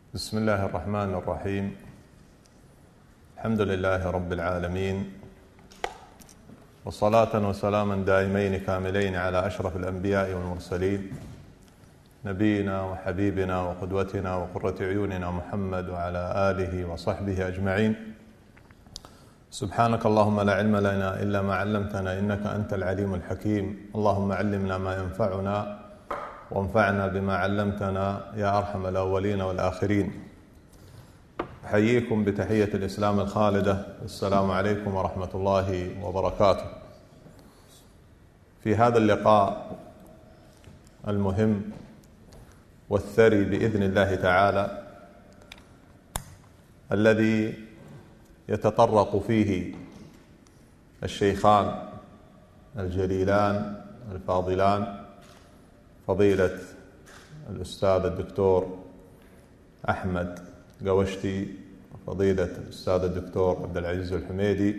بسم الله الرحمن الرحيم. الحمد لله رب العالمين، وصلاة وسلاما دائمين كاملين على أشرف الأنبياء والمرسلين، نبينا وحبيبنا وقدوتنا وقرة عيوننا محمد وعلى آله وصحبه أجمعين. سبحانك اللهم لا علم لنا إلا ما علمتنا إنك أنت العليم الحكيم. اللهم علمنا ما ينفعنا وانفعنا بما علمتنا يا أرحم الأولين والآخرين. أحييكم بتحية الإسلام الخالدة، السلام عليكم ورحمة الله وبركاته. في هذا اللقاء المهم والثري بإذن الله تعالى، الذي يتطرق فيه الشيخان الجليلان الفاضلان فضيلة الأستاذ الدكتور أحمد قوشتي وفضيلة الأستاذ الدكتور عبد العزيز الحميدي،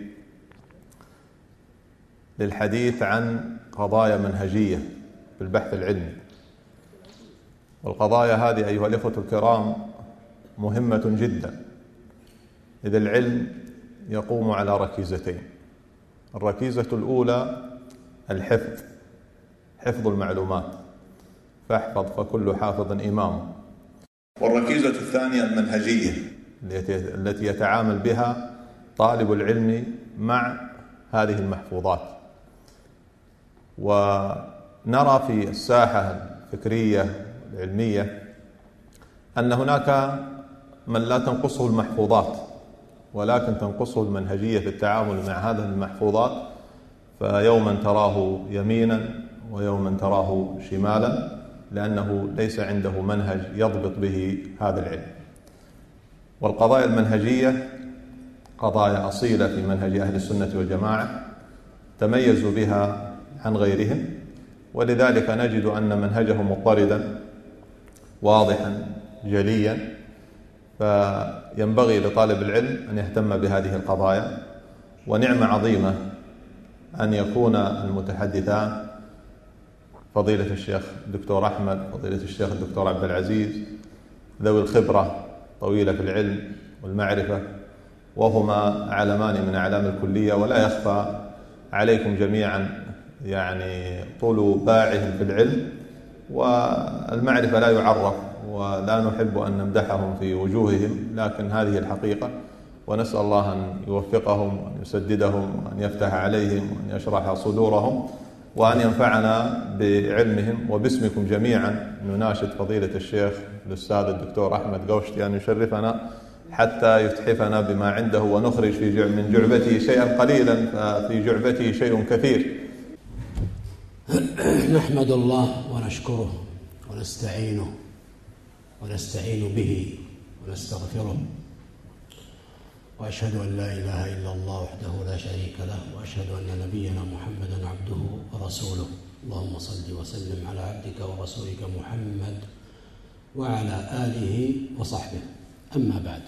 للحديث عن قضايا منهجية في البحث العلمي. والقضايا هذه أيها الإخوة الكرام مهمة جدا، إذ العلم يقوم على ركيزتين. الركيزة الأولى الحفظ، حفظ المعلومات، فاحفظ فكل حافظ إمام. والركيزة الثانية المنهجية التي يتعامل بها طالب العلم مع هذه المحفوظات. ونرى في الساحة الفكرية العلمية أن هناك من لا تنقصه المحفوظات ولكن تنقصه المنهجية في التعامل مع هذه المحفوظات، فيوما تراه يمينا ويوما تراه شمالا، لأنه ليس عنده منهج يضبط به هذا العلم. والقضايا المنهجية قضايا أصيلة في منهج أهل السنة والجماعة، تميزوا بها عن غيرهم، ولذلك نجد أن منهجهم مضطردا واضحا جليا. فينبغي لطالب العلم أن يهتم بهذه القضايا، ونعمة عظيمة أن يكون المتحدثان فضيلة الشيخ الدكتور أحمد، فضيلة الشيخ الدكتور عبد العزيز، ذوي الخبرة طويلة في العلم والمعرفة، وهما علمان من أعلام الكلية. ولا يخفى عليكم جميعا طول باعهم في العلم، والمعرفة لا يعرف، ولا نحب أن نمدحهم في وجوههم، لكن هذه الحقيقة. ونسأل الله أن يوفقهم وأن يسددهم وأن يفتح عليهم وأن يشرح صدورهم وأن ينفعنا بعلمهم. وباسمكم جميعا نناشد فضيلة الشيخ الأستاذ الدكتور أحمد قوشتي أن يشرفنا حتى يتحفنا بما عنده، ونخرج من جعبته شيئا قليلا ففي جعبته شيء كثير. نحمد الله ونشكره ونستعين به ونستغفره، وأشهد أن لا إله إلا الله وحده لا شريك له، وأشهد أن نبينا محمدا عبده ورسوله. اللهم صل وسلم على عبدك ورسولك محمد وعلى آله وصحبه. أما بعد،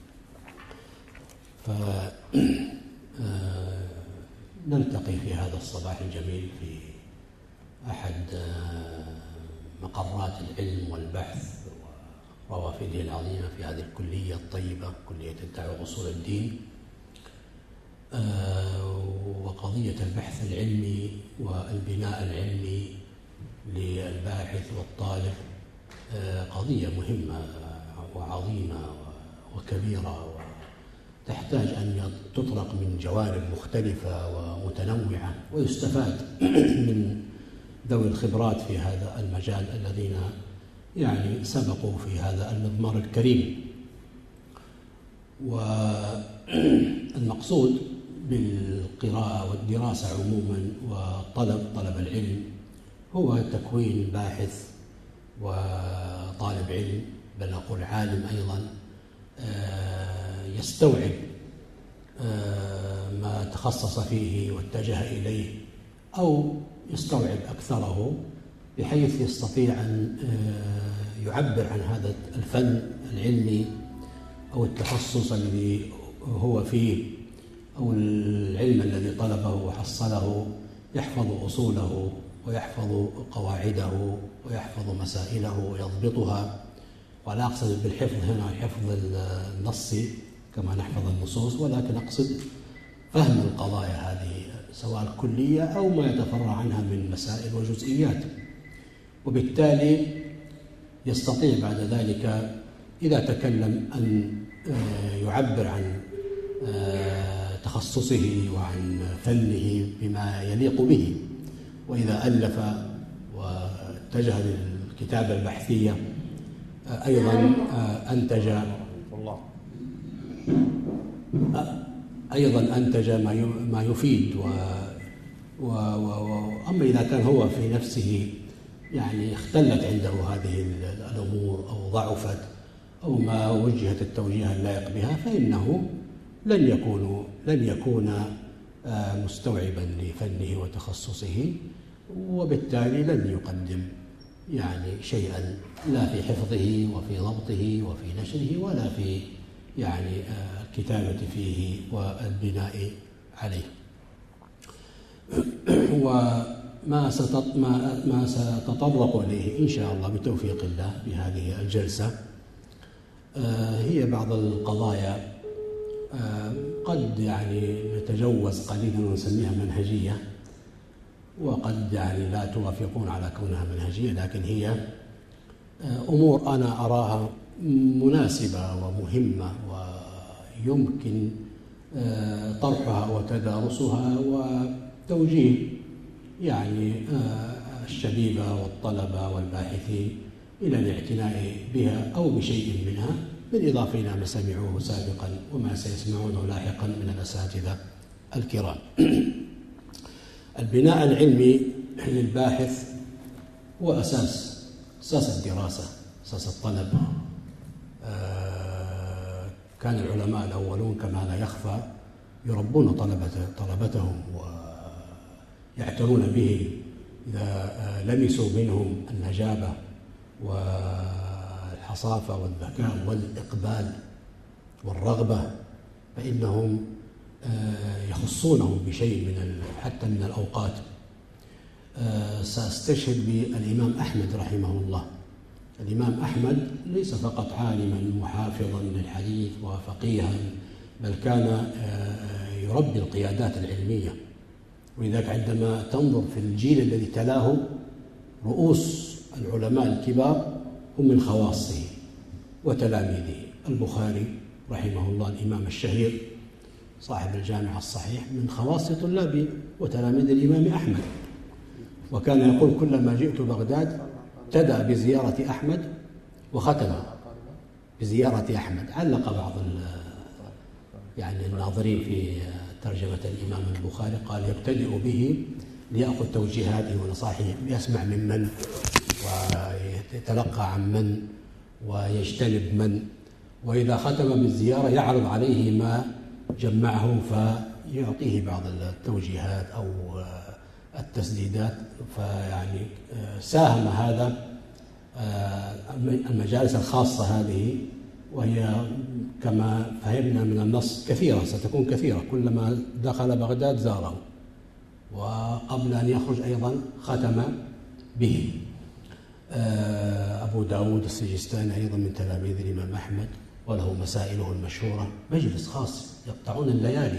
فنلتقي في هذا الصباح الجميل في أحد مقرات العلم والبحث وروافده العظيمة في هذه الكلية الطيبة، كلية الدعوة أصول الدين. وقضية البحث العلمي والبناء العلمي للباحث والطالب قضية مهمة وعظيمة وكبيرة، وتحتاج أن تطرق من جوانب مختلفة ومتنوعة، ويستفاد من ذوي الخبرات في هذا المجال الذين سبقوا في هذا المضمار الكريم. والمقصود بالقراءة والدراسة عموما وطلب العلم هو تكوين باحث وطالب علم، بل أقول عالم أيضا، يستوعب ما تخصص فيه واتجه إليه، أو يستوعب أكثره، بحيث يستطيع أن يعبر عن هذا الفن العلمي أو التخصص الذي هو فيه أو العلم الذي طلبه وحصله، يحفظ أصوله ويحفظ قواعده ويحفظ مسائله ويضبطها ولا أقصد بالحفظ هنا الحفظ النصي كما نحفظ النصوص، ولكن أقصد فهم القضايا هذه سواء الكلية أو ما يتفرع عنها من مسائل وجزئيات. وبالتالي يستطيع بعد ذلك إذا تكلم أن يعبر عن تخصصه وعن فنه بما يليق به. وإذا ألف واتجه للكتابة البحثية أيضا أنتج ما يفيد. أما إذا كان هو في نفسه يعني اختلت عنده هذه الأمور أو ضعفت أو ما وجهت التوجيه اللائق بها، فإنه لن يكون مستوعبا لفنه وتخصصه، وبالتالي لن يقدم يعني شيئا لا في حفظه وفي ضبطه وفي نشره ولا في يعني الكتابة فيه والبناء عليه. وما ستطرق إليه إن شاء الله بتوفيق الله بهذه الجلسة هي بعض القضايا قد يعني نتجوز قليلا ونسميها منهجية، وقد يعني لا توافقون على كونها منهجية، لكن هي أمور أنا أراها مناسبة ومهمة ويمكن طرحها وتدارسها وتوجيه يعني الشبيبة والطلبة والباحثين إلى الاعتناء بها أو بشيء منها، بالإضافة إلى ما سمعوه سابقا وما سيسمعونه لاحقا من الأساتذة الكرام. البناء العلمي للباحث هو أساس الدراسة، أساس الطلب. كان العلماء الأولون كما لا يخفى يربون طلبتهم ويعتنون به، إذا لمسوا منهم النجابة والحصافة والذكاء والإقبال والرغبة فإنهم يخصونهم بشيء حتى من الأوقات. سأستشهد بالإمام أحمد رحمه الله. الإمام أحمد ليس فقط عالما محافظا للحديث وفقيها، بل كان يربي القيادات العلمية. ولذلك عندما تنظر في الجيل الذي تلاه رؤوس العلماء الكبار هم من خواصه وتلاميذه. البخاري رحمه الله الإمام الشهير صاحب الجامع الصحيح من خواص طلاب وتلاميذ الإمام أحمد، وكان يقول كلما جئت بغداد ابتدأ بزيارة أحمد وختم بزيارة أحمد. علق بعض يعني الناظرين في ترجمة الإمام البخاري قال يبتدئ به ليأخذ توجيهاته ونصائحه، يسمع من ويتلقى عن من ويجتنب من، وإذا ختم بالزيارة يعرض عليه ما جمعه فيعطيه بعض التوجيهات أو التسديدات. فيعني ساهم هذا المجالس الخاصة هذه، وهي كما فهمنا من النص كثيرة، ستكون كثيرة، كلما دخل بغداد زاره، وقبل أن يخرج أيضا ختم به. أبو داود السجستاني أيضا من تلاميذ الإمام أحمد وله مسائله المشهورة، مجلس خاص يقطعون الليالي،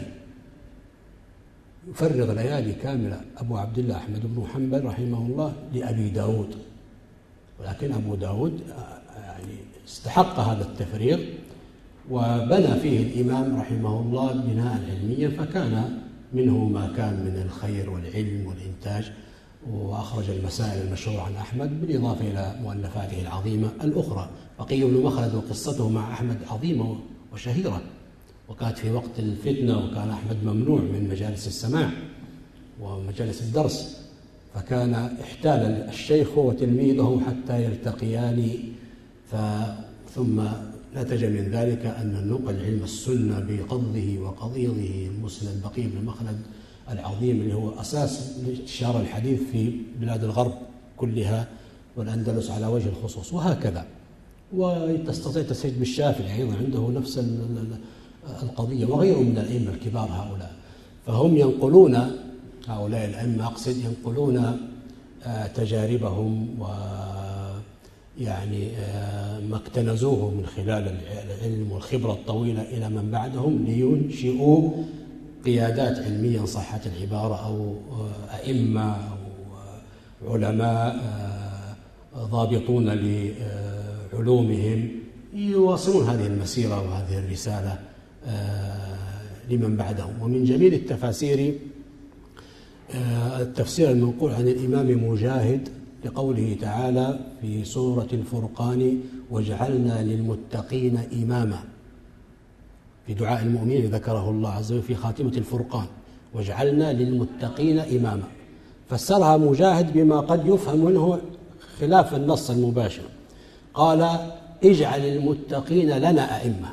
يفرغ ليالي كاملة أبو عبد الله أحمد بن حنبل رحمه الله لأبي داود. ولكن أبو داود يعني استحق هذا التفريغ، وبنى فيه الإمام رحمه الله بناء علميا، فكان منه ما كان من الخير والعلم والإنتاج، وأخرج المسائل المشهورة عن أحمد بالإضافة إلى مؤلفاته العظيمة الأخرى. بقي بن مخلد وقصته مع أحمد عظيمة وشهيرة، وكانت في وقت الفتنة، وكان أحمد ممنوع من مجالس السماع ومجالس الدرس، فكان احتال الشيخ هو وتلميذه حتى يلتقيان، ثم نتج من ذلك أن نقل علم السنة بقضه وقضيضه المسند بقي بن مخلد العظيم، اللي هو أساس انتشار الحديث في بلاد الغرب كلها والأندلس على وجه الخصوص، وهكذا. وتستطيع تستشهد بالشافعي أيضا عنده نفس القضية، وغيرهم من الأئمة الكبار هؤلاء. فهم ينقلون، هؤلاء الأئمة أقصد، ينقلون تجاربهم يعني ما اكتنزوه من خلال العلم والخبرة الطويلة إلى من بعدهم لينشئوا قيادات علمية إن صحت العبارة، أو أئمة أو علماء ضابطون لعلومهم يواصلون هذه المسيرة وهذه الرسالة لمن بعدهم. ومن جميل التفاسير التفسير المنقول عن الإمام مجاهد لقوله تعالى في سورة الفرقان: وجعلنا للمتقين إماما، في دعاء المؤمنين ذكره الله عز وجل في خاتمة الفرقان: وجعلنا للمتقين إماما. فسرها مجاهد بما قد يفهم منه خلاف النص المباشر، قال: اجعل المتقين لنا أئمة.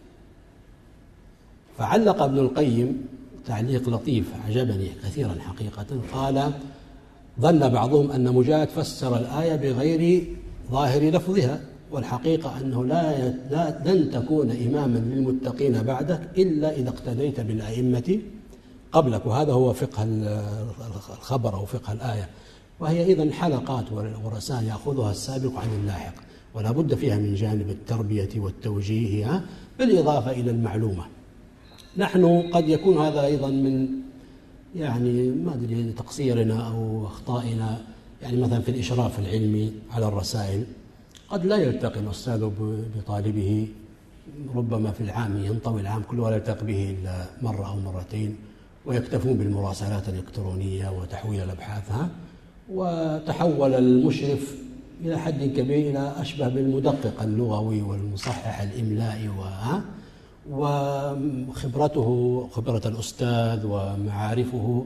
فعلق ابن القيم تعليق لطيف عجبني كثيرا حقيقة، قال: ظن بعضهم أن مجاهد فسر الآية بغير ظاهر لفظها، والحقيقة أنه لن تكون إماما للمتقين بعدك إلا إذا اقتديت بالأئمة قبلك. وهذا هو فقه الخبر أو فقه الآية، وهي إذن حلقات ورسائل يأخذها السابق عن اللاحق، ولا بد فيها من جانب التربية والتوجيه بالإضافة إلى المعلومة. نحن قد يكون هذا أيضا من يعني ما أدري تقصيرنا أو أخطائنا، يعني مثلا في الإشراف العلمي على الرسائل قد لا يلتقي الأستاذ بطالبه، ربما في العام ينطوي العام كله ولا يلتقي به إلا مرة أو مرتين، ويكتفون بالمراسلات الإلكترونية وتحويل الأبحاث. وتحول المشرف إلى حد كبير إلى أشبه بالمدقق اللغوي والمصحح الإملائي، وخبرته خبرة الأستاذ ومعارفه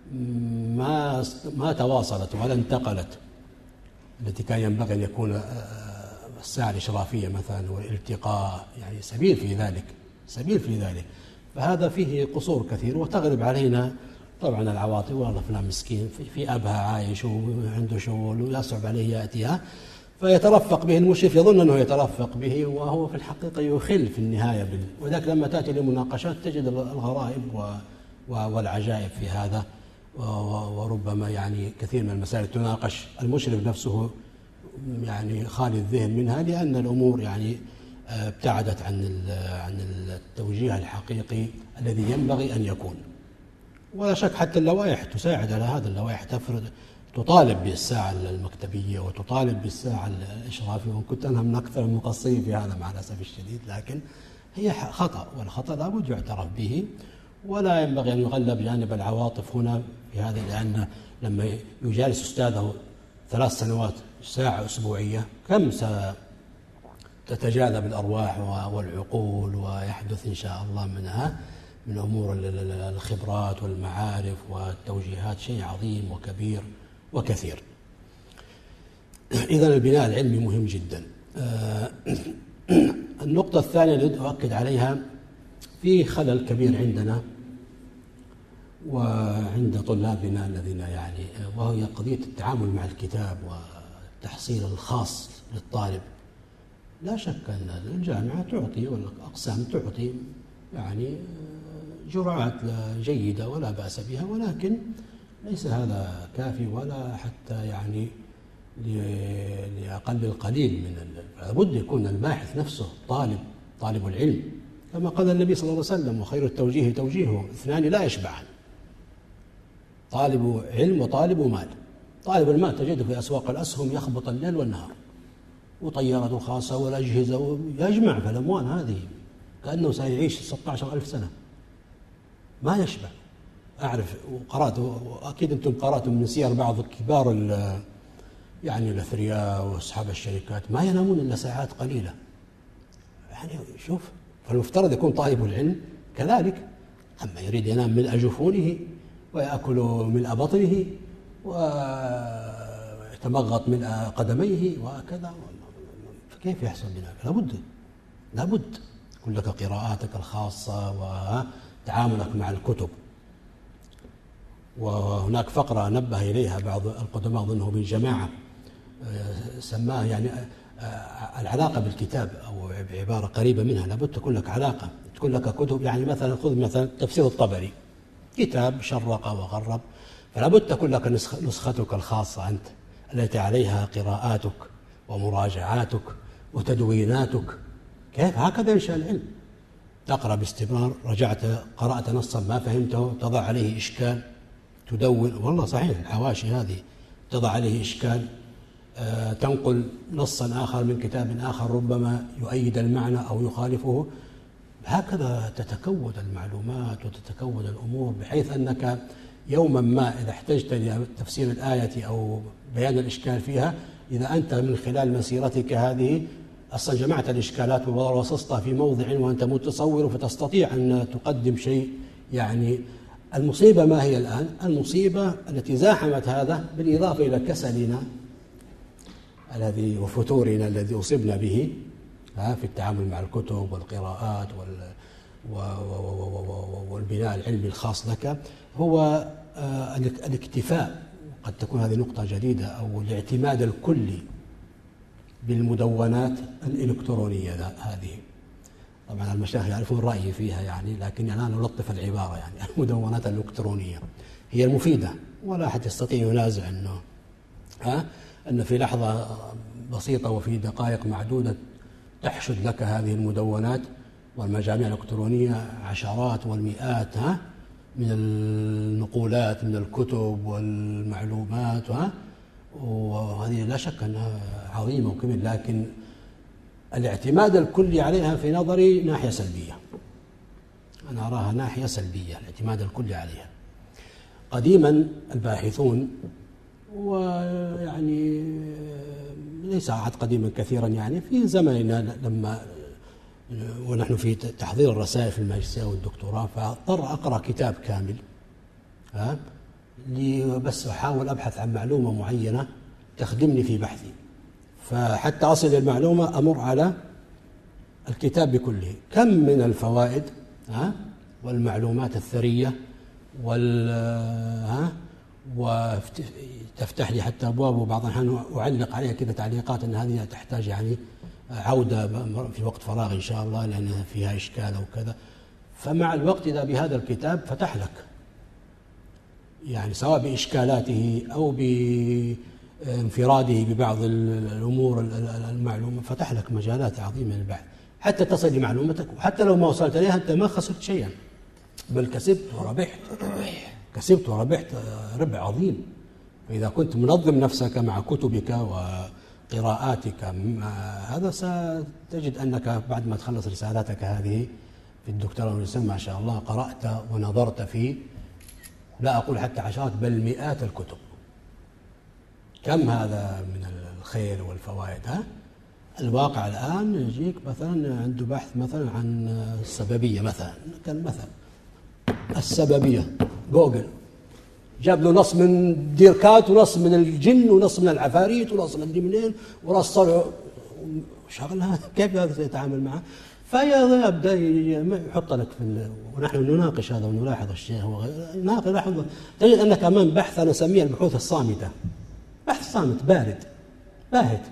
ما تواصلت ولا انتقلت التي كان ينبغي أن يكون الساعة الإشرافية مثلا والالتقاء يعني سبيل في ذلك. فهذا فيه قصور كثير، وتغلب علينا طبعا العواطف، والله فلان مسكين في أبها عايش وعنده شغل ويصعب عليه يأتيها، فيترفق به المشرف، يظن أنه يترفق به وهو في الحقيقة يخل في النهاية وذلك لما تأتي لمناقشات تجد الغرائب والعجائب في هذا. وربما يعني كثير من المسائل تناقش المشرف نفسه يعني خالي الذهن منها، لأن الأمور يعني ابتعدت عن التوجيه الحقيقي الذي ينبغي أن يكون. ولا شك حتى اللوائح تساعد على هذا، اللوائح تطالب بالساعة المكتبية وتطالب بالساعة الإشرافية، وإن كنت أنا من أكثر المقصرين في هذا مع الأسف الشديد، لكن هي خطأ، والخطأ لابد يعترف به، ولا ينبغي أن يغلب جانب العواطف هنا في هذا، لأن لما يجالس أستاذه 3 سنوات ساعة أسبوعية كم ستتجاذب الأرواح والعقول، ويحدث إن شاء الله منها من أمور الخبرات والمعارف والتوجيهات شيء عظيم وكبير وكثير. إذن البناء العلمي مهم جدا. النقطة الثانية اللي أؤكد عليها، في خلل كبير عندنا وعند طلابنا الذين يعني، وهي قضية التعامل مع الكتاب والتحصيل الخاص للطالب. لا شك أن الجامعة تعطي والأقسام تعطي يعني جرعات جيدة ولا بأس بها، ولكن ليس هذا كافي ولا حتى يعني لأقل القليل من لابد يكون الباحث نفسه طالب العلم، كما قال النبي صلى الله عليه وسلم: وخير التوجيه توجيهه، 2 لا يشبعان، طالب علم وطالب مال. طالب المال تجده في أسواق الأسهم يخبط الليل والنهار، وطيارته الخاصة والأجهزة يجمع في الأموال هذه كأنه سيعيش 16,000 سنة، ما يشبع. أعرف وقرأت، وأكيد أنتم قرأتم من سير بعض كبار يعني الأثرياء وأصحاب الشركات ما ينامون إلا ساعات قليلة. يعني شوف، فالمفترض يكون طالب العلم كذلك، أما يريد ينام ملء جفونه ويأكل ملء بطنه ويتمغط ملء قدميه وكذا، فكيف يحصل بذلك؟ لابد يكون لك قراءاتك الخاصة وتعاملك مع الكتب. وهناك فقرة نبه إليها بعض القدماء أظنه بالجماعة، سماها يعني العلاقة بالكتاب، أو بعبارة قريبة منها، لابد تكون لك علاقة، تكون لك كتب. يعني مثلا خذ مثلا تفسير الطبري، كتاب شرق وغرب، فلا بد تكون لك نسختك الخاصة أنت التي عليها قراءاتك ومراجعاتك وتدويناتك. كيف هكذا ينشأ العلم؟ تقرأ باستمرار، رجعت قرأت نصا ما فهمته تضع عليه إشكال، تدون. والله صحيح الحواشي هذه تضع عليه إشكال، تنقل نصا آخر من كتاب آخر ربما يؤيد المعنى أو يخالفه. هكذا تتكون المعلومات وتتكون الأمور، بحيث أنك يوما ما إذا احتجت لتفسير الآية أو بيان الإشكال فيها، إذا أنت من خلال مسيرتك هذه أصلا جمعت الإشكالات ورصصتها في موضع وأنت متصور، فتستطيع أن تقدم شيء. يعني المصيبة ما هي الآن؟ المصيبة التي زاحمت هذا بالإضافة إلى كسلنا الذي وفتورنا الذي أصبنا به في التعامل مع الكتب والقراءات والبناء العلمي الخاص لك، هو الاكتفاء، قد تكون هذه نقطة جديدة، أو الاعتماد الكلي بالمدونات الإلكترونية هذه. طبعا المشايخ يعرفون رأيي فيها يعني، لكن الآن ألطف العبارة. يعني المدونات الإلكترونية هي المفيدة، ولا أحد يستطيع ينازع أن في لحظة بسيطة وفي دقائق معدودة تحشد لك هذه المدونات والمجاميع الإلكترونية عشرات والمئات من النقولات من الكتب والمعلومات، وهذه لا شك أنها عظيمة وكبيرة، لكن الاعتماد الكلي عليها في نظري ناحية سلبية. أنا أراها ناحية سلبية، الاعتماد الكلي عليها. قديما الباحثون، ويعني ليس عاد قديما كثيرا، يعني في زمننا لما ونحن في تحضير الرسائل في الماجستير والدكتوراه، فاضطر أقرأ كتاب كامل بس أحاول أبحث عن معلومة معينة تخدمني في بحثي، فحتى أصل المعلومة أمر على الكتاب بكله. كم من الفوائد والمعلومات الثرية وتفتح لي حتى أبواب، وبعض الأحيان أعلق عليها كذا تعليقات أن هذه تحتاج يعني عودة في وقت فراغ إن شاء الله لأن فيها إشكال أو كذا. فمع الوقت إذا بهذا الكتاب فتح لك يعني سواء بإشكالاته أو بانفراده ببعض الأمور المعلومة، فتح لك مجالات عظيمة للبحث حتى تصل لمعلومتك، وحتى لو ما وصلت إليها أنت ما خسرت شيئا، بل كسبت وربحت ربح عظيم. فإذا كنت منظم نفسك مع كتبك وقراءاتك هذا، ستجد أنك بعد ما تخلص رسالاتك هذه في الدكتوراه والماجستير ما شاء الله قرأت ونظرت في، لا أقول حتى عشرات بل مئات الكتب. كم هذا من الخير والفوائد. الواقع الآن يجيك مثلا عنده بحث مثلا عن السببية مثلا، كان مثلا السببية جوجل جاب له نص من ديركات ونص من الجن ونص من العفاريت ونص من منين ورص شغلها، كيف هذا يتعامل معه؟ فيبدأ يحط لك ونحن نناقش هذا ونلاحظ الشيء هو نلاحظ، تجد أنك أمام بحث أنا أسميه البحوث الصامتة، بحث صامت بارد باهت،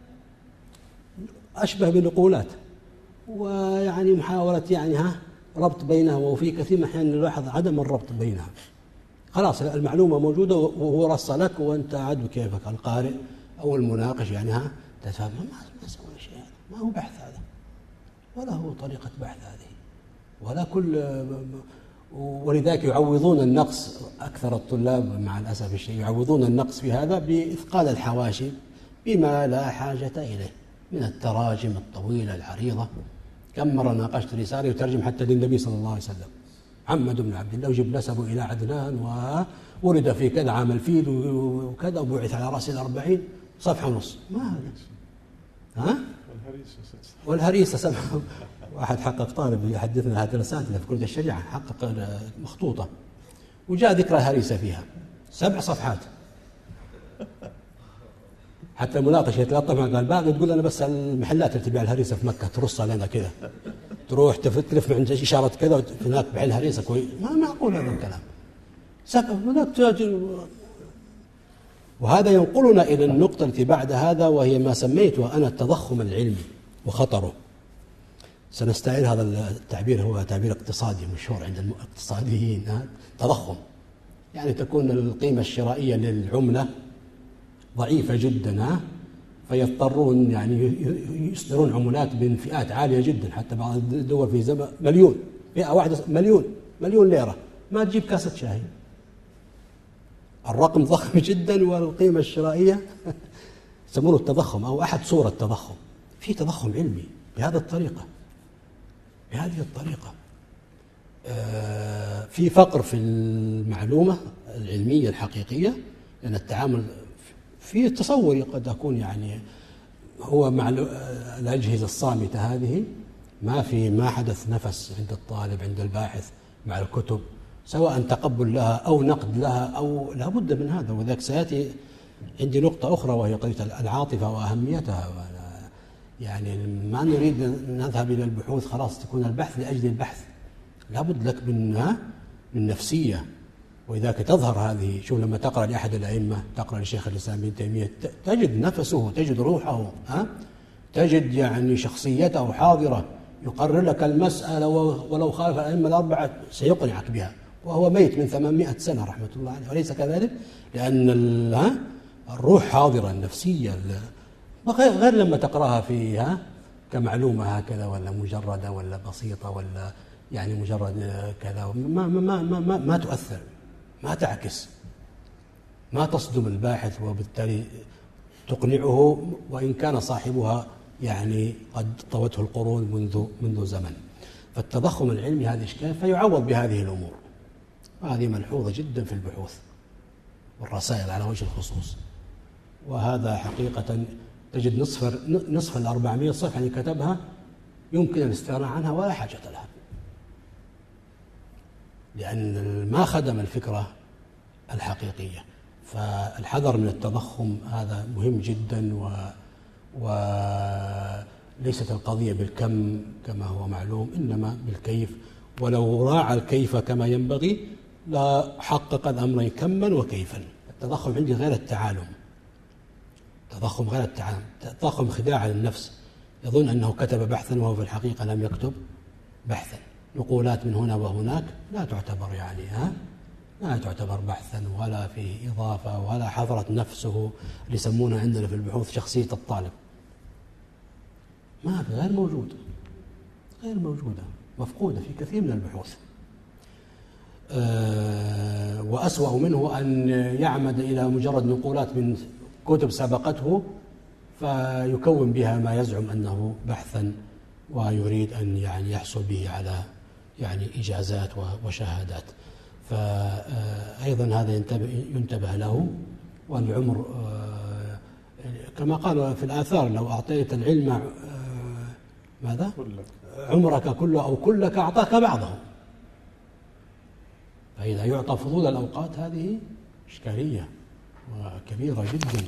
أشبه بنقولات، ويعني محاولة يعني ربط بينها، وفي كثير من الأحيان نلاحظ عدم الربط بينها. خلاص المعلومة موجودة وهو رص لك وأنت عاد كيفك القارئ أو المناقش يعني تفهم ما سوى شيء، هذا ما هو بحث هذا، ولا هو طريقة بحث هذه، ولا كل. ولذلك يعوضون النقص، أكثر الطلاب مع الأسف الشيء يعوضون النقص في هذا بإثقال الحواشي بما لا حاجة إليه من التراجم الطويلة العريضة. كم مرة ناقشت رسالة يترجم حتى للنبي صلى الله عليه وسلم، محمد بن عبد الله وجب نسبه إلى عدنان وولد في كذا عام الفيل وكذا وبعث على رأس 40 صفحة ونص. ما هذا والهريسة سمعه. واحد حقق طالب يحدثنا هذه الأساتذة في كلية الشريعة، حقق مخطوطة وجاء ذكر الهريسة فيها 7 صفحات. حتى المناقشة يتلطف مع قال باقي تقول أنا بس المحلات اللي تبيع الهريسة في مكة ترصها لنا كده، تروح تلف عند إشارة كذا هناك بيع الهريسة كويس. ما معقول هذا الكلام. وهذا ينقلنا إلى النقطة التي بعد هذا، وهي ما سميتها أنا التضخم العلمي وخطره. سنستعير هذا التعبير، هو تعبير اقتصادي مشهور عند الاقتصاديين. تضخم يعني تكون القيمة الشرائية للعملة ضعيفة جدا، فيضطرون يعني يصدرون عمولات من فئات عالية جدا، حتى بعض الدول في زمن مليون، فئة واحدة مليون ليرة ما تجيب كاسة شاي. الرقم ضخم جدا والقيمة الشرائية يسمونه التضخم أو أحد صور التضخم. في تضخم علمي بهذه الطريقة. في فقر في المعلومة العلمية الحقيقية، لأن التعامل في تصوري قد أكون يعني هو مع الأجهزة الصامتة هذه ما حدث نفس عند الطالب عند الباحث مع الكتب، سواء تقبل لها أو نقد لها أو لا بد من هذا. وذلك سيأتي عندي نقطة أخرى وهي قضية العاطفة وأهميتها. يعني ما نريد أن نذهب إلى البحوث خلاص تكون البحث لأجل البحث، لا بد لك من نفسية. وإذا تظهر هذه، شوف لما تقرأ لأحد الأئمة، تقرأ لشيخ الإسلام ابن تيمية، تجد نفسه، تجد روحه، تجد يعني شخصيته حاضرة، يقرر لك المسألة ولو خالف الأئمة الأربعة سيقنعك بها، وهو ميت من 800 سنة رحمة الله عليه، وليس كذلك؟ لأن الروح حاضرة، النفسية، غير لما تقرأها في كمعلومة هكذا ولا مجردة ولا بسيطة ولا يعني مجرد كذا، ما تؤثر، ما تعكس، ما تصدم الباحث، وبالتالي تقنعه وإن كان صاحبها يعني قد طوته القرون منذ زمن. فالتضخم العلمي هذا إشكال، فيعوض بهذه الأمور، وهذه ملحوظة جدا في البحوث والرسائل على وجه الخصوص. وهذا حقيقة تجد نصف 400 صفحة اللي كتبها يمكن الاستغناء عنها ولا حاجة لها، لأن ما خدم الفكرة الحقيقية. فالحذر من التضخم هذا مهم جدا، وليست القضية بالكم كما هو معلوم، إنما بالكيف. ولو راعى الكيف كما ينبغي لا حقق الأمرين كما وكيفا. التضخم عندي غير التعالم، التضخم خداع للنفس، يظن أنه كتب بحثا وهو في الحقيقة لم يكتب بحثا. نقولات من هنا وهناك لا تعتبر لا تعتبر بحثا ولا في إضافة ولا حضرت نفسه، اللي يسمونها عندنا في البحوث شخصية الطالب، غير موجودة، مفقودة في كثير من البحوث. وأسوأ منه أن يعمد إلى مجرد نقولات من كتب سبقته فيكون بها ما يزعم أنه بحثا، ويريد أن يعني يحصل به على يعني إجازات وشهادات. فأيضا هذا ينتبه له. والعمر كما قالوا في الآثار، لو أعطيت العلم ماذا؟ عمرك كله أو كلك أعطاك بعضه. فإذا يعطى فضول الأوقات هذه إشكالية وكبيرة جدا،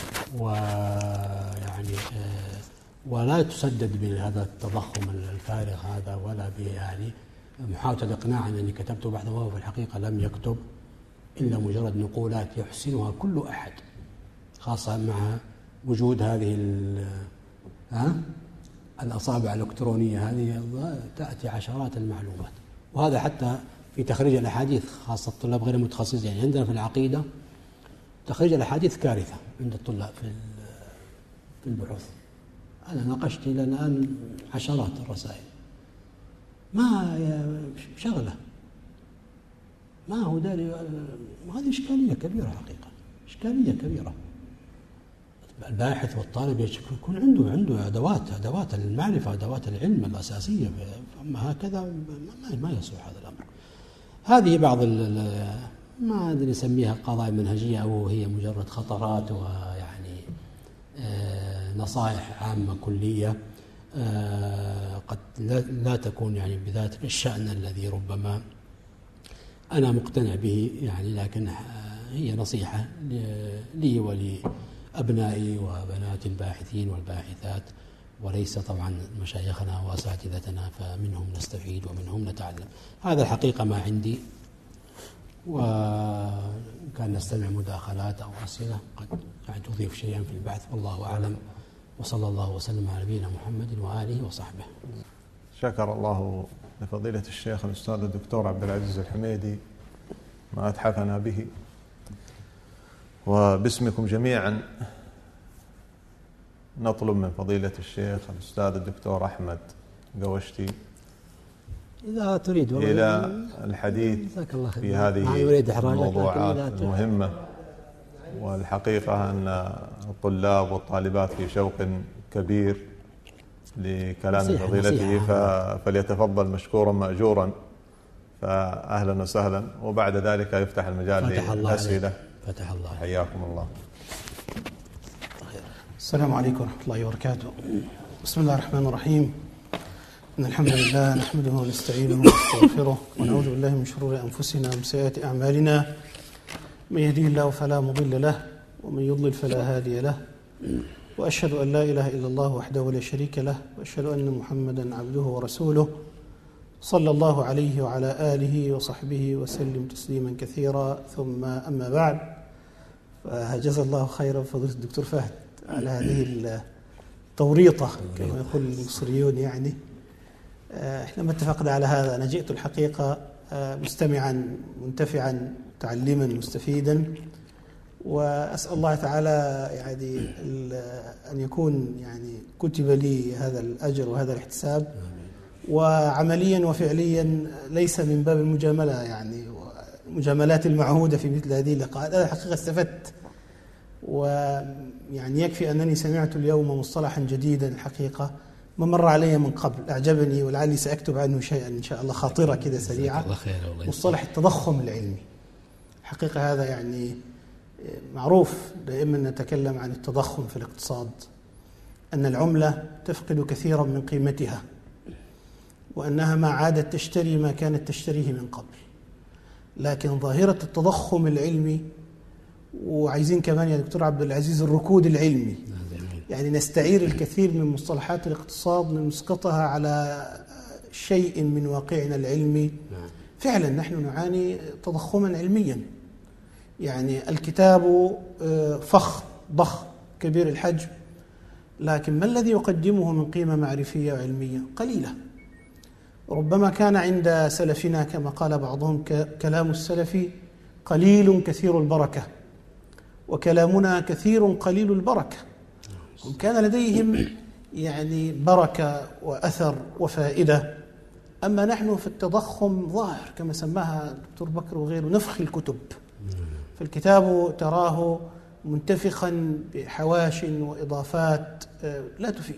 ويعني ولا تسدد بهذا التضخم الفارغ هذا، ولا يعني محاولة الإقناع أنني كتبت بحثا وهو في الحقيقة لم يكتب إلا مجرد نقولات يحسنها كل أحد، خاصة مع وجود هذه الأصابع الإلكترونية هذه تأتي عشرات المعلومات. وهذا حتى في تخريج الأحاديث، خاصة الطلاب غير المتخصصين. يعني عندنا في العقيدة تخريج الأحاديث كارثة عند الطلاب في البحوث. أنا ناقشت إلى الآن عشرات الرسائل، ما شغلة، ما هو داري. هذه إشكالية كبيرة حقيقة، إشكالية كبيرة. الباحث والطالب يكون عنده أدوات المعرفة، أدوات العلم الأساسية، أما هكذا ما يصلح هذا الأمر. هذه بعض ما أدري نسميها قضايا منهجية أو هي مجرد خطرات ويعني نصائح عامة كلية، قد لا تكون يعني بذات الشأن الذي ربما أنا مقتنع به يعني، لكن هي نصيحة لي ولأبنائي وبنات الباحثين والباحثات، وليس طبعا مشايخنا وأساتذتنا، فمنهم نستفيد ومنهم نتعلم. هذا الحقيقة ما عندي، وكان نستمع مداخلات أو أسئلة قد يعني تضيف شيئا في البحث، والله أعلم. وصلى الله وسلم على نبينا محمد وآله وصحبه. شكر الله لفضيلة الشيخ الأستاذ الدكتور عبد العزيز الحميدي ما أتحفنا به، وباسمكم جميعا نطلب من فضيلة الشيخ الأستاذ الدكتور أحمد قوشتي إذا تريد إلى الحديث في هذه الموضوعات المهمة. والحقيقة أن الطلاب والطالبات في شوق كبير لكلام فضيلته، فليتفضل مشكورا مأجورا، فأهلا وسهلا. وبعد ذلك يفتح المجال للأسئلة. فتح الله. حياكم الله. السلام عليكم ورحمة الله وبركاته. بسم الله الرحمن الرحيم. إن الحمد لله نحمده ونستعينه ونستغفره ونعوذ بالله من شرور أنفسنا ومن سيئات أعمالنا. من يهديه الله فلا مضل له ومن يضلل فلا هادي له، وأشهد أن لا إله إلا الله وحده لا شريك له، وأشهد أن محمدا عبده ورسوله صلى الله عليه وعلى آله وصحبه وسلم تسليما كثيرا. ثم أما بعد، فجزا الله خيرا فضيلة الدكتور فهد على هذه التوريطة كما يقول المصريون. يعني احنا ما اتفقنا على هذا. أنا جئت الحقيقة مستمعا منتفعا متعلما مستفيدا، وأسأل الله تعالى يعني أن يكون يعني كتب لي هذا الأجر وهذا الاحتساب، وعمليا وفعليا ليس من باب المجاملة، يعني المجاملات المعهودة في مثل هذه اللقاءات. أنا الحقيقة استفدت، ويعني يكفي أنني سمعت اليوم مصطلحا جديدا الحقيقة ما مر علي من قبل، أعجبني، ولعلي سأكتب عنه شيئا إن شاء الله، خاطرة كده سريعة. مصطلح التضخم العلمي. حقيقة هذا يعني معروف، دائما نتكلم عن التضخم في الاقتصاد، أن العملة تفقد كثيرا من قيمتها، وأنها ما عادت تشتري ما كانت تشتريه من قبل. لكن ظاهرة التضخم العلمي، وعايزين كمان يا دكتور عبد العزيز الركود العلمي، يعني نستعير الكثير من مصطلحات الاقتصاد نسقطها على شيء من واقعنا العلمي. فعلا نحن نعاني تضخما علميا. يعني الكتاب ضخم كبير الحجم، لكن ما الذي يقدمه من قيمة معرفية وعلمية؟ قليلة. ربما كان عند سلفنا كما قال بعضهم كلام السلف قليل كثير البركة، وكلامنا كثير قليل البركة. هم كان لديهم يعني بركة وأثر وفائدة، أما نحن في التضخم ظاهر كما سماها الدكتور بكر وغيره نفخ الكتب. فالكتاب تراه منتفخا بحواش وإضافات لا تفيد.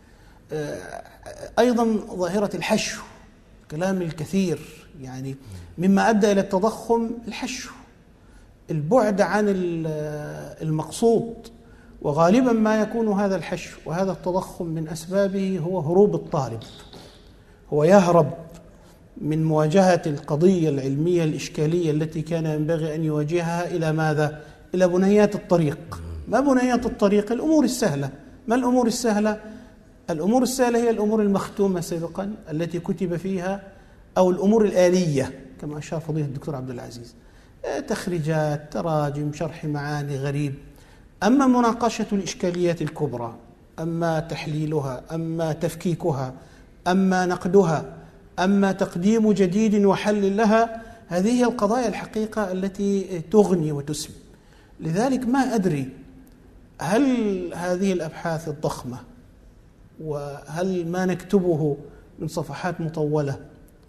أيضا ظاهرة الحشو، كلام الكثير، يعني مما أدى إلى التضخم الحشو، البعد عن المقصود. وغالبا ما يكون هذا الحشو وهذا التضخم من أسبابه هو هروب الطالب. هو يهرب من مواجهة القضية العلمية الإشكالية التي كان ينبغي أن يواجهها إلى ماذا؟ إلى بنيات الطريق. ما بنيات الطريق؟ الأمور السهلة. ما الأمور السهلة؟ الأمور السهلة هي الأمور المختومة سابقا التي كتب فيها، أو الأمور الآلية كما أشار فضيلة الدكتور عبد العزيز، تخريجات، تراجم، شرح معاني غريب. أما مناقشة الإشكاليات الكبرى، أما تحليلها، أما تفكيكها، أما نقدها، أما تقديم جديد وحل لها، هذه هي القضايا الحقيقة التي تغني وتسمي. لذلك ما أدري هل هذه الأبحاث الضخمة وهل ما نكتبه من صفحات مطولة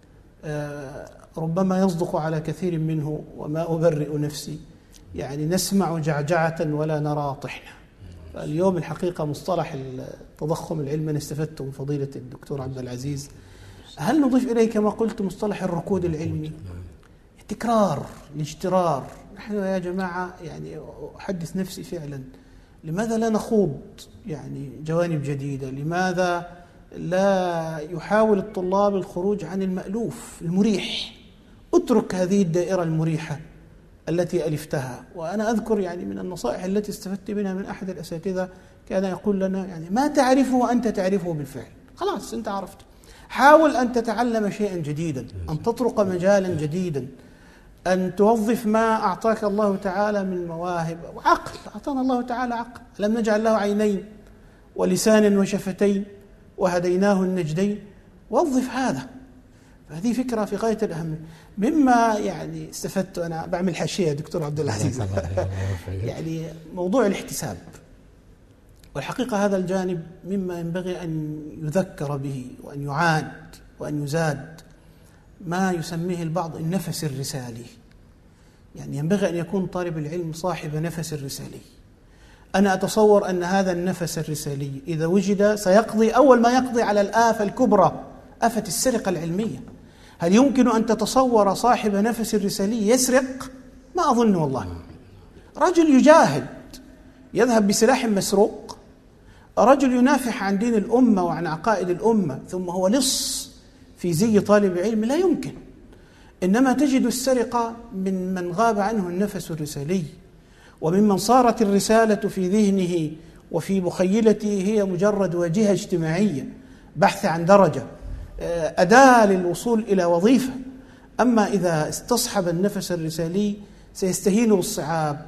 ربما يصدق على كثير منه، وما أبرئ نفسي، يعني نسمع جعجعة ولا نرى طحنة. اليوم الحقيقة مصطلح التضخم العلمي استفدت من فضيلة الدكتور عبد العزيز. هل نضيف إليه كما قلت مصطلح الركود العلمي؟ التكرار، الاجترار. نحن يا جماعة يعني أحدث نفسي فعلا، لماذا لا نخوض يعني جوانب جديدة؟ لماذا لا يحاول الطلاب الخروج عن المألوف المريح؟ اترك هذه الدائرة المريحة التي ألفتها. وأنا أذكر يعني من النصائح التي استفدت منها من أحد الأساتذة، كان يقول لنا يعني ما تعرفه وأنت تعرفه بالفعل، خلاص أنت عرفت. حاول أن تتعلم شيئا جديدا، أن تطرق مجالا جديدا، أن توظف ما أعطاك الله تعالى من مواهب وعقل. أعطانا الله تعالى عقل، لم نجعل له عينين ولسانا وشفتين وهديناه النجدين. وظف هذا. هذه فكرة في غاية الأهمية. مما يعني استفدت، أنا بعمل حاشية دكتور عبد العزيز يعني موضوع الاحتساب. والحقيقة هذا الجانب مما ينبغي أن يذكر به وأن يعاد وأن يزاد، ما يسميه البعض النفس الرسالي. يعني ينبغي أن يكون طالب العلم صاحب نفس الرسالي. أنا أتصور أن هذا النفس الرسالي إذا وجد سيقضي أول ما يقضي على الآفة الكبرى، آفة السرقة العلمية. هل يمكن أن تتصور صاحب نفس الرسالي يسرق؟ ما أظن والله. رجل يجاهد يذهب بسلاح مسروق، رجل ينافح عن دين الأمة وعن عقائد الأمة، ثم هو لص في زي طالب علم، لا يمكن. إنما تجد السرقة من غاب عنه النفس الرسالي، وممن صارت الرسالة في ذهنه وفي مخيلته هي مجرد واجهة اجتماعية، بحث عن درجة، أداة للوصول إلى وظيفة. أما إذا استصحب النفس الرسالي سيستهين بالصعاب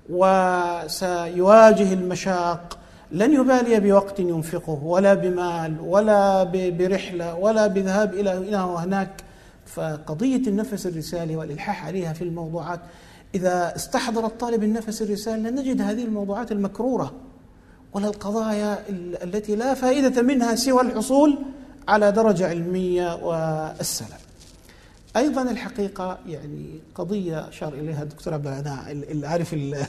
وسيواجه المشاق، لن يبالي بوقت ينفقه ولا بمال ولا برحلة ولا بذهاب إلى هنا وهناك. فقضية النفس الرسالي والإلحاح عليها في الموضوعات، إذا استحضر الطالب النفس الرسالي لن نجد هذه الموضوعات المكرورة ولا القضايا التي لا فائدة منها سوى الحصول على درجة علمية والسلام. أيضا الحقيقة يعني قضية أشار إليها الدكتور عبد العناء، اللي عارف اللي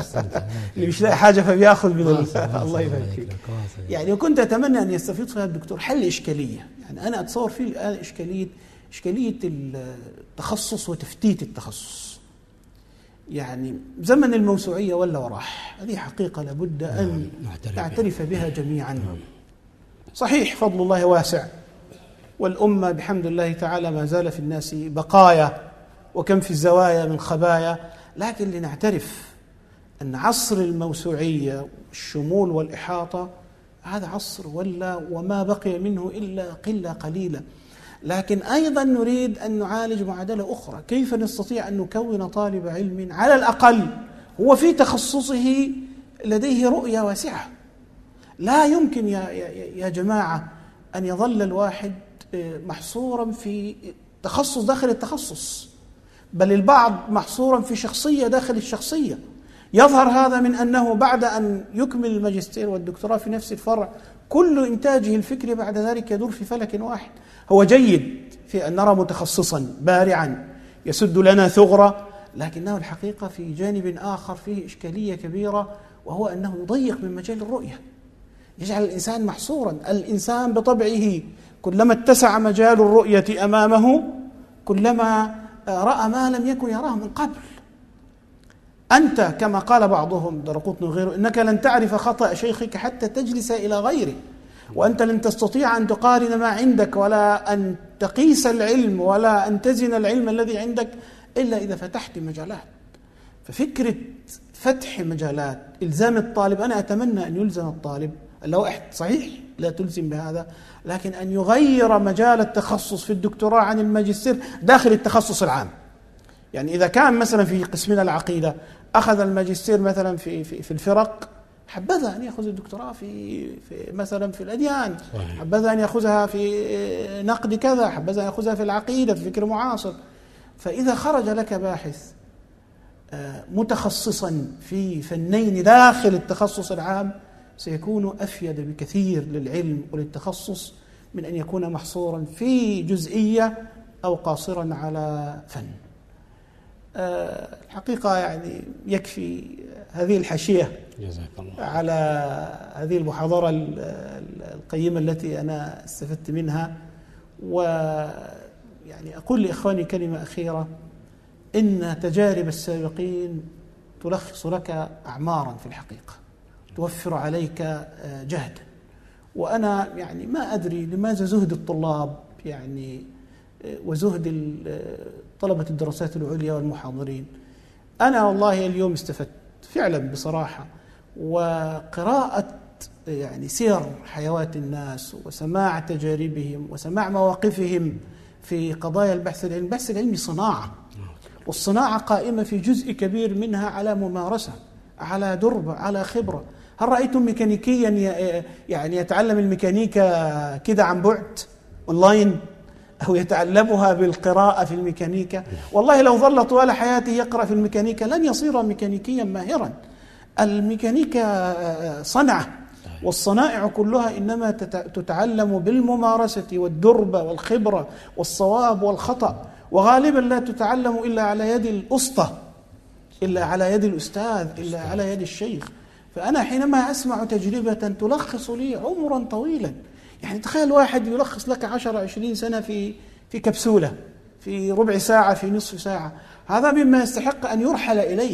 مش لاقي حاجة فبياخذ من الله يبارك فيك. يعني وكنت أتمنى أن يستفيد فيها الدكتور حل إشكالية. يعني أنا أتصور فيه الآن إشكالية التخصص وتفتيت التخصص. يعني زمن الموسوعية ولا وراح، هذه حقيقة لابد أن نعترف بها جميعا. صحيح فضل الله واسع، والأمة بحمد الله تعالى ما زال في الناس بقايا، وكم في الزوايا من خبايا، لكن لنعترف أن عصر الموسوعية الشمول والإحاطة هذا عصر ولا وما بقي منه إلا قلة قليلة. لكن أيضا نريد أن نعالج معادلة أخرى، كيف نستطيع أن نكون طالب علم على الأقل هو في تخصصه لديه رؤية واسعة. لا يمكن يا جماعة أن يظل الواحد محصورا في تخصص داخل التخصص، بل البعض محصورا في شخصية داخل الشخصية. يظهر هذا من أنه بعد أن يكمل الماجستير والدكتوراه في نفس الفرع كل إنتاجه الفكري بعد ذلك يدور في فلك واحد. هو جيد في أن نرى متخصصا بارعا يسد لنا ثغرة، لكنه الحقيقة في جانب آخر فيه إشكالية كبيرة، وهو أنه يضيق من مجال الرؤية، يجعل الإنسان محصورا. الإنسان بطبعه كلما اتسع مجال الرؤية أمامه كلما رأى ما لم يكن يراه من قبل. أنت كما قال بعضهم درقطني وغيره، إنك لن تعرف خطأ شيخك حتى تجلس إلى غيره، وأنت لن تستطيع أن تقارن ما عندك ولا أن تقيس العلم ولا أن تزن العلم الذي عندك إلا إذا فتحت مجالات. ففكرة فتح مجالات، إلزام الطالب، أنا أتمنى أن يلزم الطالب اللوائح صحيح لا تلزم بهذا، لكن أن يغير مجال التخصص في الدكتوراه عن الماجستير داخل التخصص العام. يعني إذا كان مثلا في قسمنا العقيدة أخذ الماجستير مثلا في الفرق، حبذا أن يأخذ الدكتوراه في مثلا في الأديان، حبذا أن يأخذها في نقد كذا، حبذا أن يأخذها في العقيدة في فكر معاصر. فإذا خرج لك باحث متخصصا في فنين داخل التخصص العام سيكون أفيد بكثير للعلم وللتخصص من أن يكون محصورا في جزئية أو قاصرا على فن. الحقيقة يعني يكفي هذه الحاشية على هذه المحاضرة القيمة التي أنا استفدت منها. ويعني أقول لإخواني كلمة أخيرة: إن تجارب السابقين تلخص لك أعمارا في الحقيقة، توفر عليك جهدا. وأنا يعني ما أدري لماذا زهد الطلاب يعني وزهد طلبة الدراسات العليا والمحاضرين. أنا والله اليوم استفدت فعلا بصراحة، وقراءة يعني سير حيوات الناس وسماع تجاربهم وسماع مواقفهم في قضايا البحث العلمي. البحث العلمي صناعة، والصناعة قائمة في جزء كبير منها على ممارسة، على دربة، على خبرة. هل رأيتم ميكانيكيا يعني يتعلم الميكانيكا كده عن بعد أونلاين، أو يتعلمها بالقراءة في الميكانيكا؟ والله لو ظل طوال حياته يقرأ في الميكانيكا لن يصير ميكانيكيا ماهرا. الميكانيكا صنعة، والصنائع كلها إنما تتعلم بالممارسة والدربة والخبرة والصواب والخطأ، وغالبا لا تتعلم إلا على يد الأسطى، إلا على يد الأستاذ، إلا على يد الشيخ. فأنا حينما أسمع تجربة تلخص لي عمرا طويلا، يعني تخيل واحد يلخص لك 10-20 سنة في كبسولة، في ربع ساعة، في نصف ساعة، هذا مما يستحق أن يرحل إليه.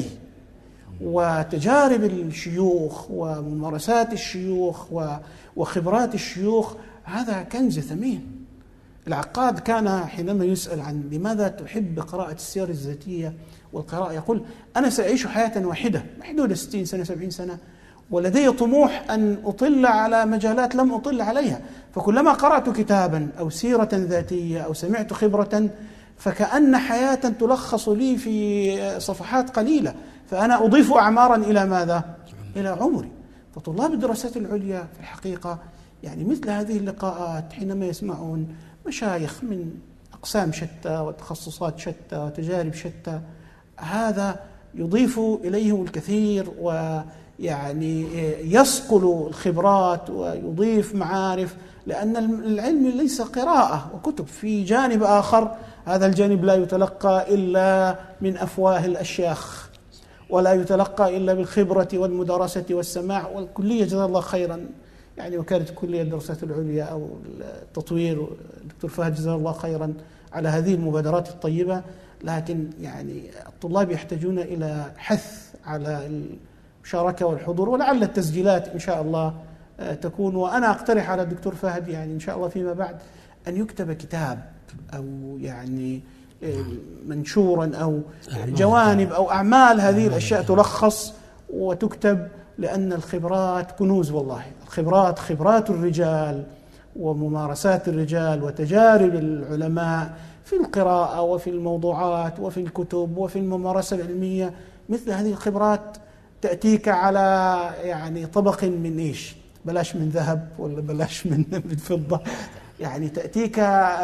وتجارب الشيوخ وممارسات الشيوخ وخبرات الشيوخ هذا كنز ثمين. العقاد كان حينما يسأل عن لماذا تحب قراءة السير الذاتية والقراءة يقول: أنا سأعيش حياة واحدة محدودة 60 سنة 70 سنة، ولدي طموح أن أطل على مجالات لم أطل عليها، فكلما قرأت كتابا أو سيرة ذاتية أو سمعت خبرة فكأن حياة تلخص لي في صفحات قليلة، فأنا أضيف أعمارا إلى ماذا؟ إلى عمري. فطلاب الدراسات العليا في الحقيقة يعني مثل هذه اللقاءات حينما يسمعون مشايخ من أقسام شتى وتخصصات شتى وتجارب شتى، هذا يضيف إليهم الكثير، ويعني يصقل الخبرات ويضيف معارف، لأن العلم ليس قراءة وكتب. في جانب آخر هذا الجانب لا يتلقى إلا من أفواه الأشياخ، ولا يتلقى إلا بالخبرة والمدارسة والسماع. والكلية جزا الله خيرا، يعني وكالة كلية الدراسات العليا أو التطوير الدكتور فهد جزا الله خيرا على هذه المبادرات الطيبة، لكن يعني الطلاب يحتاجون إلى حث على المشاركة والحضور، ولعل التسجيلات إن شاء الله تكون. وأنا أقترح على الدكتور فهد يعني إن شاء الله فيما بعد أن يكتب كتاب أو يعني منشورا أو جوانب أو أعمال هذه الأشياء تلخص وتكتب، لأن الخبرات كنوز والله. الخبرات خبرات الرجال وممارسات الرجال وتجارب العلماء في القراءة وفي الموضوعات وفي الكتب وفي الممارسة العلمية. مثل هذه الخبرات تأتيك على يعني طبق من إيش؟ بلاش من ذهب ولا بلاش من فضة، يعني تأتيك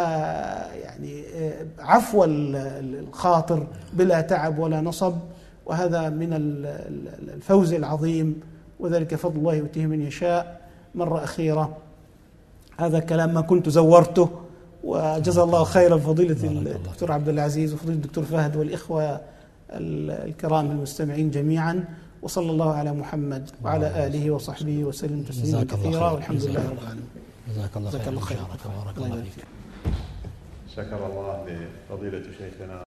يعني عفو الخاطر بلا تعب ولا نصب، وهذا من الفوز العظيم، وذلك فضل الله يؤتيه من يشاء. مرة أخيرة، هذا كلام ما كنت زورته، وجزا الله خيرا فضيلة الدكتور عبد العزيز وفضيلة الدكتور فهد والإخوة الكرام المستمعين جميعا، وصلى الله على محمد وعلى آله وصحبه وسلم تسليما كثيرا، والحمد لله رب العالمين. جزاك الله خير. بارك الله فيك. شكر الله لفضيلة شيخنا